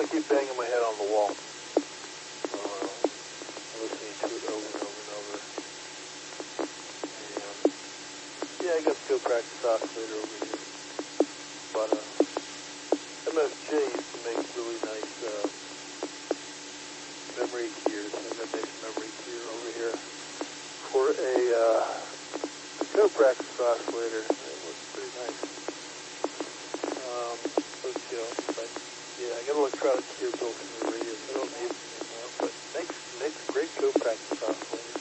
I keep banging my head on the wall, listening to it over and over and over. And, yeah, I got the co-practice oscillator over here. But MFJ used to make really nice memory keys. I got a nice memory key over here for a co-practice oscillator. It looks pretty nice. But yeah, I got electronic gear built in the radio. I don't need it anymore, but makes a great co-practice oscillator.